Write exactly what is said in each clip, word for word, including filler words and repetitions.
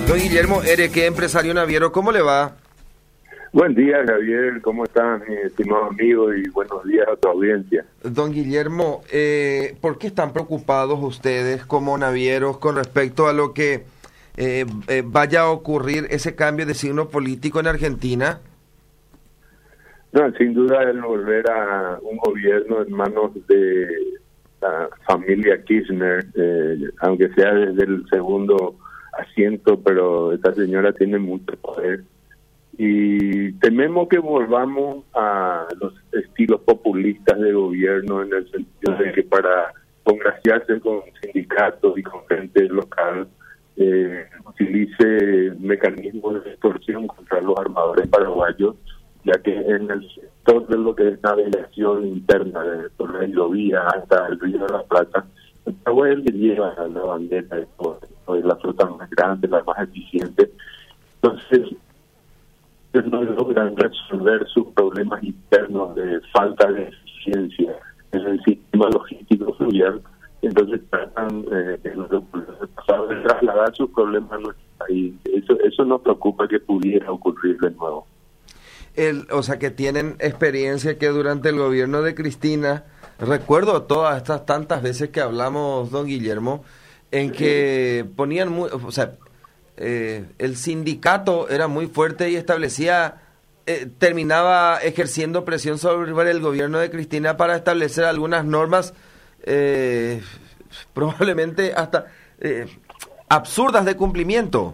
Don Guillermo Ereque, empresario naviero, ¿cómo le va? Buen día, Javier, ¿cómo están, mi estimado amigo? Y buenos días a tu audiencia. Don Guillermo, eh, ¿por qué están preocupados ustedes como navieros con respecto a lo que eh, eh, vaya a ocurrir ese cambio de signo político en Argentina? No, sin duda el volver a un gobierno en manos de la familia Kirchner, eh, aunque sea desde el segundo asiento, pero esta señora tiene mucho poder. Y tememos que volvamos a los estilos populistas de gobierno, en el sentido de que para congraciarse con sindicatos y con gente local eh, utilice mecanismos de extorsión contra los armadores paraguayos, ya que en el sector de lo que es navegación interna de por la hidrovía hasta el Río de la Plata, el Paraguay le lleva a la bandera de todo, es la flota más grande, la más eficiente. Entonces no logran resolver sus problemas internos de falta de eficiencia en el sistema logístico fluvial, entonces tratan eh, en los pasado de trasladar sus problemas a nuestro país. Eso, eso nos preocupa que pudiera ocurrir de nuevo. El, o sea, que tienen experiencia que durante el gobierno de Cristina, recuerdo todas estas tantas veces que hablamos, don Guillermo, en que ponían, muy, o sea, eh, el sindicato era muy fuerte y establecía, eh, terminaba ejerciendo presión sobre el gobierno de Cristina para establecer algunas normas, eh, probablemente hasta eh, absurdas de cumplimiento.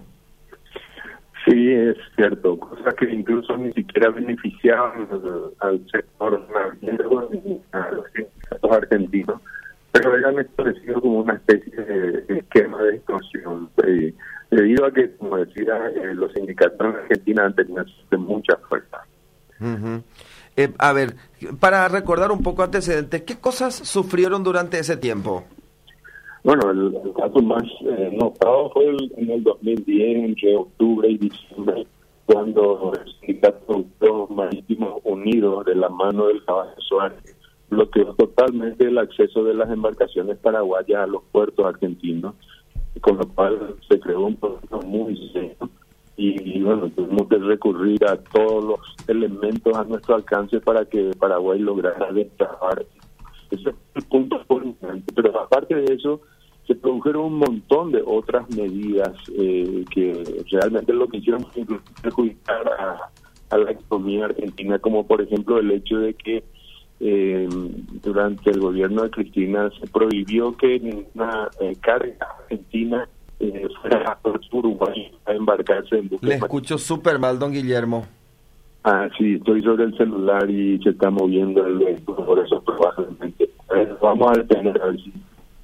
Sí, es cierto, cosas que incluso ni siquiera beneficiaban al, al sector naviero ni a los sindicatos argentinos, pero eran establecidos como una especie de esquema de extorsión, eh, debido a que, como decía, eh, los sindicatos en Argentina han tenido mucha fuerza. Uh-huh. eh, a ver, para recordar un poco antecedentes, ¿qué cosas sufrieron durante ese tiempo? Bueno, el, el caso más eh, notado fue el, en el dos mil diez, entre octubre y diciembre, cuando el Sindicato Marítimo Unido, de la mano del Caballo Suárez, bloqueó totalmente el acceso de las embarcaciones paraguayas a los puertos argentinos, con lo cual se creó un problema muy serio. Y, y bueno, tuvimos que recurrir a todos los elementos a nuestro alcance para que Paraguay lograra destrabar. Ese es el punto importante. Pero aparte de eso, se produjeron un montón de otras medidas eh, que realmente lo que hicieron fue perjudicar a, a la economía argentina, como por ejemplo el hecho de que eh, durante el gobierno de Cristina se prohibió que ninguna eh, carga argentina eh, fuera por Uruguay a embarcarse en buques. Le escucho súper mal, don Guillermo. Ah, sí, estoy sobre el celular y se está moviendo el vehículo, por eso probablemente. Eh, vamos a detener a ver si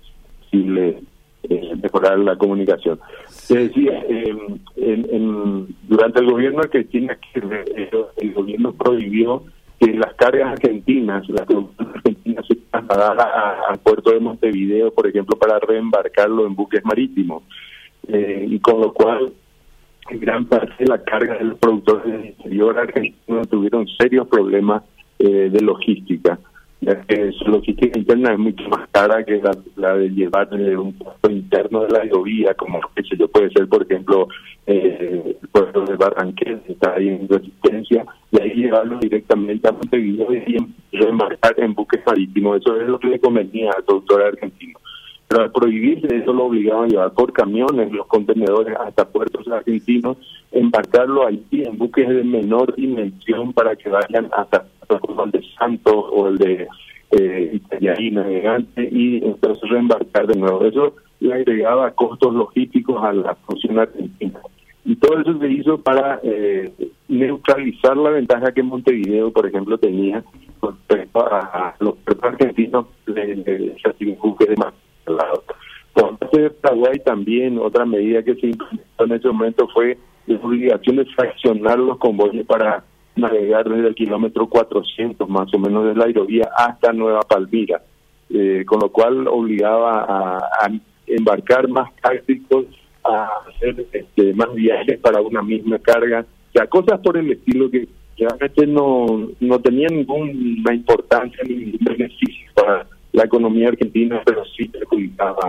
le eh, mejorar la comunicación. Se decía, eh, en, en, durante el gobierno de Cristina, eh, el gobierno prohibió que las cargas argentinas, las producciones argentinas se trasladaran al puerto de Montevideo, por ejemplo, para reembarcarlo en buques marítimos, eh, y con lo cual gran parte de la carga de los productores del interior argentino tuvieron serios problemas eh, de logística, ya que su logística interna es mucho más cara que la, la de llevar de un puerto interno de la hidrovía, como que yo puede ser, por ejemplo, eh, el puerto de Barranquilla, que está ahí en resistencia, y ahí llevarlo directamente a Montevideo y reembarcar en buques marítimos. Eso es lo que le convenía al productor argentino. Pero al prohibirse eso, lo obligaban a llevar por camiones los contenedores hasta puertos argentinos, embarcarlo allí en buques de menor dimensión para que vayan hasta como el de Santos o el de eh, Itallaí Navegante, y entonces reembarcar de nuevo. Eso le agregaba costos logísticos a la producción argentina. Y todo eso se hizo para eh, neutralizar la ventaja que Montevideo, por ejemplo, tenía con respecto a, a los puertos argentinos de, de, de buques de más lado. Por parte de Paraguay también otra medida que se implementó en ese momento fue la obligación de fraccionar los convoyes para navegar desde el kilómetro cuatrocientos más o menos de la hidrovía hasta Nueva Palmira, eh, con lo cual obligaba a, a embarcar más tácticos, a hacer este, más viajes para una misma carga, o sea, cosas por el estilo que realmente no, no tenían ninguna importancia ni ningún beneficio para la economía argentina, pero sí perjudicaba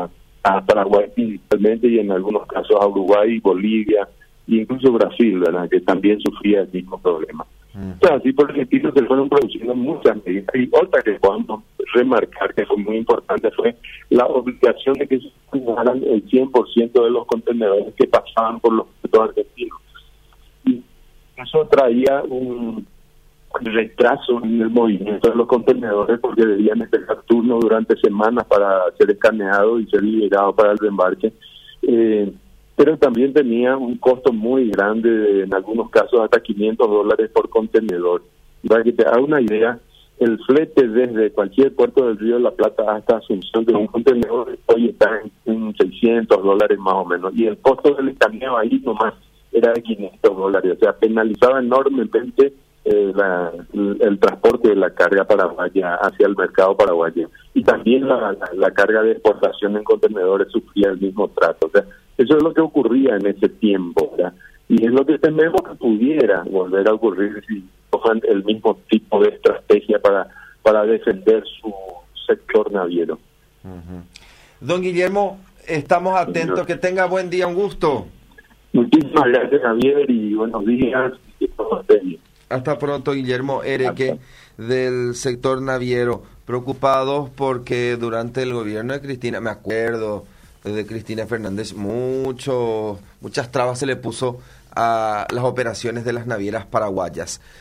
a Paraguay principalmente y en algunos casos a Uruguay, Bolivia e incluso Brasil, ¿verdad?, que también sufría el mismo problema. Uh-huh. O sea, así por el estilo se fueron produciendo muchas medidas. Y otra que podemos remarcar que fue muy importante fue la obligación de que se pagaran el cien por ciento de los contenedores que pasaban por los puertos argentinos. Y eso traía un retraso en el movimiento de los contenedores porque debían esperar turnos durante semanas para ser escaneados y ser liberados para el reembarque. Eh, pero también tenía un costo muy grande, de, en algunos casos hasta quinientos dólares por contenedor. Para que te haga una idea, el flete desde cualquier puerto del Río de la Plata hasta Asunción de un contenedor hoy está en, en seiscientos dólares más o menos, y el costo del escaneo ahí nomás era de quinientos dólares, o sea, penalizaba enormemente eh, la, el, el transporte de la carga paraguaya hacia el mercado paraguayo, y también la, la, la carga de exportación en contenedores sufría el mismo trato. O sea, eso es lo que ocurría en ese tiempo, ¿verdad? Y es lo que tememos que pudiera volver a ocurrir si toman el mismo tipo de estrategia para, para defender su sector naviero. Uh-huh. Don Guillermo, estamos atentos, sí, que tenga buen día, un gusto. Muchísimas gracias, Javier, y buenos días, y que todo esté bien. Hasta pronto, Guillermo Ereque, del sector naviero, preocupados porque durante el gobierno de Cristina, me acuerdo de Cristina Fernández, mucho, muchas trabas se le puso a las operaciones de las navieras paraguayas.